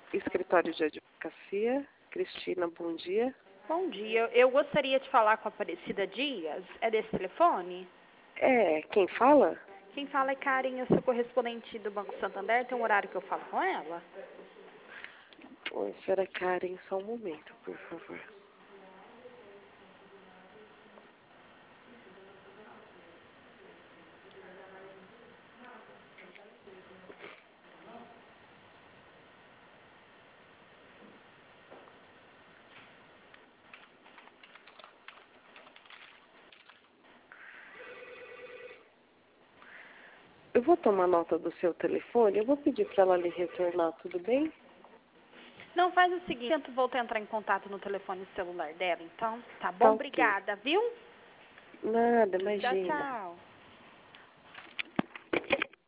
Escritório de Advocacia. Cristina, bom dia. Bom dia, eu gostaria de falar com a Aparecida Dias. É desse telefone? Quem fala? Quem fala é Karen, eu sou correspondente do Banco Santander. Tem um horário que eu falo com ela? Oi, senhora Karen, só um momento, por favor. Eu vou tomar nota do seu telefone, eu vou pedir para ela lhe retornar, tudo bem? Não, faz o seguinte, tento voltar a entrar em contato no telefone celular dela, então. Tá Tá bom? ok. Obrigada, viu? Nada, Tchau, imagina. tchau.